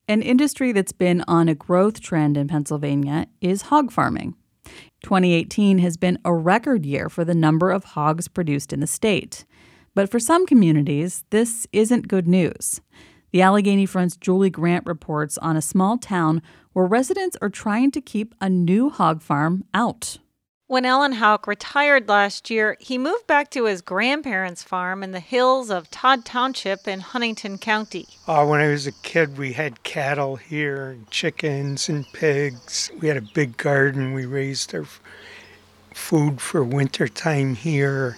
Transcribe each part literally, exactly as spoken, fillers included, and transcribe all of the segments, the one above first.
An industry that's been on a growth trend in Pennsylvania is hog farming. twenty eighteen has been a record year for the number of hogs produced in the state. But for some communities, this isn't good news. The Allegheny Front's Julie Grant reports on a small town where residents are trying to keep a new hog farm out. When Alan Houck retired last year, he moved back to his grandparents' farm in the hills of Todd Township in Huntington County. Uh, when I was a kid, we had cattle here, and chickens and pigs. We had a big garden. We raised our f- food for wintertime here.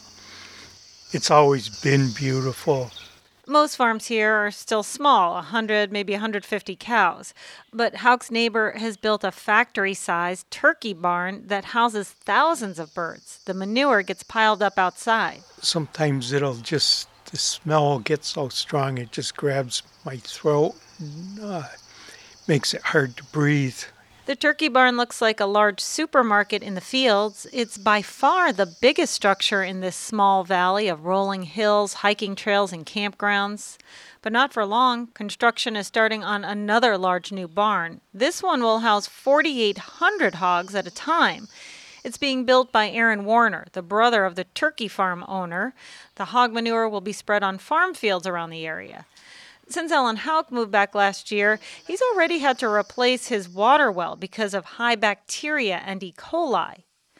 It's always been beautiful. Most farms here are still small, one hundred, maybe one hundred fifty cows. But Houck's neighbor has built a factory-sized turkey barn that houses thousands of birds. The manure gets piled up outside. Sometimes it'll just, the smell gets so strong it just grabs my throat and uh, makes it hard to breathe. The turkey barn looks like a large supermarket in the fields. It's by far the biggest structure in this small valley of rolling hills, hiking trails, and campgrounds. But not for long. Construction is starting on another large new barn. This one will house forty-eight hundred hogs at a time. It's being built by Aaron Warner, the brother of the turkey farm owner. The hog manure will be spread on farm fields around the area. Since Alan Houck moved back last year, he's already had to replace his water well because of high bacteria and E. coli.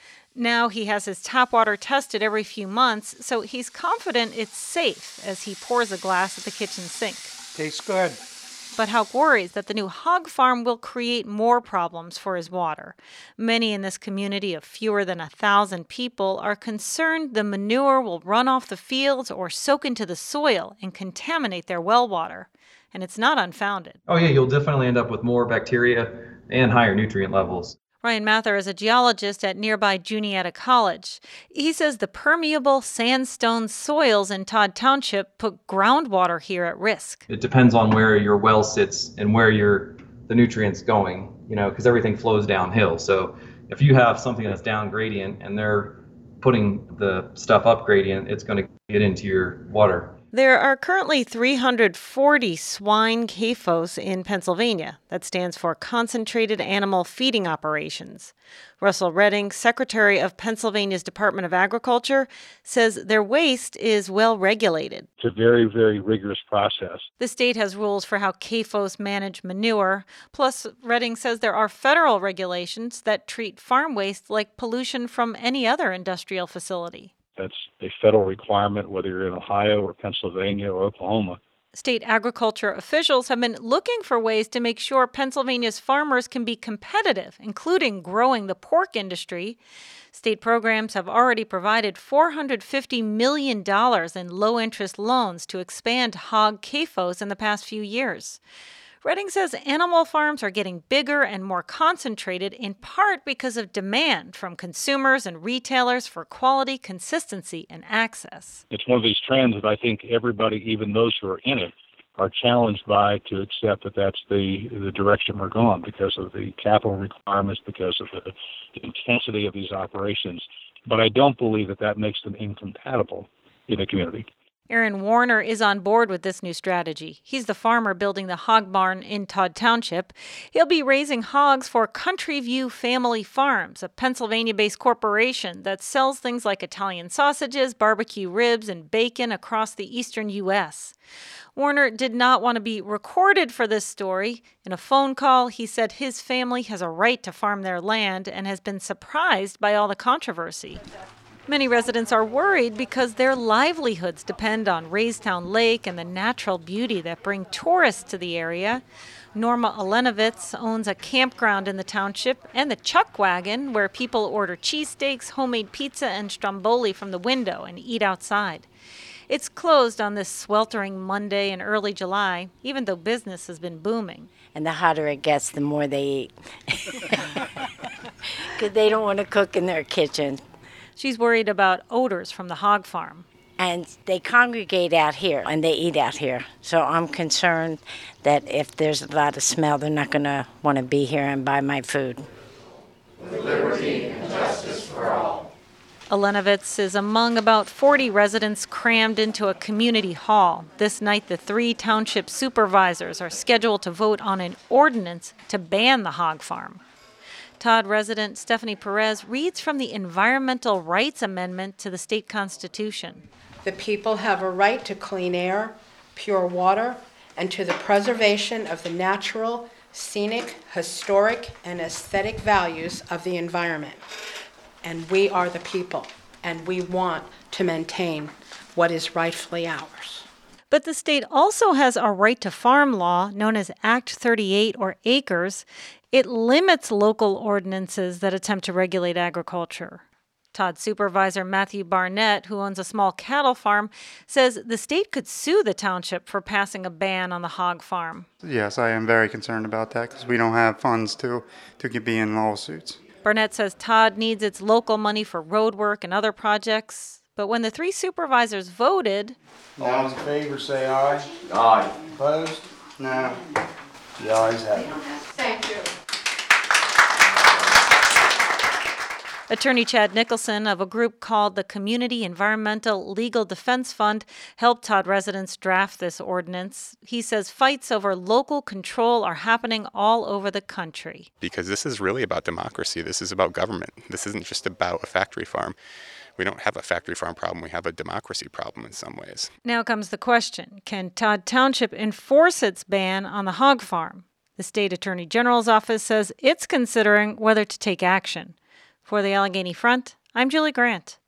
Now he has his tap water tested every few months, so he's confident it's safe as he pours a glass at the kitchen sink. Tastes good. But Houck worries that the new hog farm will create more problems for his water. Many in this community of fewer than a thousand people are concerned the manure will run off the fields or soak into the soil and contaminate their well water. And it's not unfounded. Oh yeah, you'll definitely end up with more bacteria and higher nutrient levels. Ryan Mather is a geologist at nearby Juniata College. He says the permeable sandstone soils in Todd Township put groundwater here at risk. It depends on where your well sits and where your the nutrients going, you know, because everything flows downhill. So if you have something that's down gradient and they're putting the stuff up gradient, it's going to get into your water. There are currently three hundred forty swine C A F Os in Pennsylvania. That stands for Concentrated Animal Feeding Operations. Russell Redding, Secretary of Pennsylvania's Department of Agriculture, says their waste is well regulated. It's a very, very rigorous process. The state has rules for how C A F Os manage manure. Plus, Redding says there are federal regulations that treat farm waste like pollution from any other industrial facility. That's a federal requirement, whether you're in Ohio or Pennsylvania or Oklahoma. State agriculture officials have been looking for ways to make sure Pennsylvania's farmers can be competitive, including growing the pork industry. State programs have already provided four hundred fifty million dollars in low-interest loans to expand hog C A F Os in the past few years. Redding says animal farms are getting bigger and more concentrated in part because of demand from consumers and retailers for quality, consistency, and access. It's one of these trends that I think everybody, even those who are in it, are challenged by to accept that that's the, the direction we're going because of the capital requirements, because of the, the intensity of these operations. But I don't believe that that makes them incompatible in the community. Aaron Warner is on board with this new strategy. He's the farmer building the hog barn in Todd Township. He'll be raising hogs for Country View Family Farms, a Pennsylvania-based corporation that sells things like Italian sausages, barbecue ribs, and bacon across the eastern U S. Warner did not want to be recorded for this story. In a phone call, he said his family has a right to farm their land and has been surprised by all the controversy. Many residents are worried because their livelihoods depend on Raystown Lake and the natural beauty that bring tourists to the area. Norma Alenovitz owns a campground in the township and the Chuck Wagon, where people order cheesesteaks, homemade pizza, and stromboli from the window and eat outside. It's closed on this sweltering Monday in early July, even though business has been booming. And the hotter it gets, the more they eat. Because they don't want to cook in their kitchen. She's worried about odors from the hog farm. And they congregate out here, and they eat out here. So I'm concerned that if there's a lot of smell, they're not going to want to be here and buy my food. With liberty and justice for all. Alenovitz is among about forty residents crammed into a community hall. This night, the three township supervisors are scheduled to vote on an ordinance to ban the hog farm. Todd resident Stephanie Perez reads from the Environmental Rights Amendment to the state constitution. The people have a right to clean air, pure water, and to the preservation of the natural, scenic, historic, and aesthetic values of the environment. And we are the people, and we want to maintain what is rightfully ours. But the state also has a right to farm law known as Act thirty-eight, or ACRES. It limits local ordinances that attempt to regulate agriculture. Todd supervisor Matthew Barnett, who owns a small cattle farm, says the state could sue the township for passing a ban on the hog farm. Yes, I am very concerned about that because we don't have funds to, to be in lawsuits. Barnett says Todd needs its local money for road work and other projects. But when the three supervisors voted... All those in favor say aye. Aye. Opposed? No. The ayes have it. Thank you. Attorney Chad Nicholson of a group called the Community Environmental Legal Defense Fund helped Todd residents draft this ordinance. He says fights over local control are happening all over the country. Because this is really about democracy. This is about government. This isn't just about a factory farm. We don't have a factory farm problem. We have a democracy problem in some ways. Now comes the question. Can Todd Township enforce its ban on the hog farm? The state attorney general's office says it's considering whether to take action. For the Allegheny Front, I'm Julie Grant.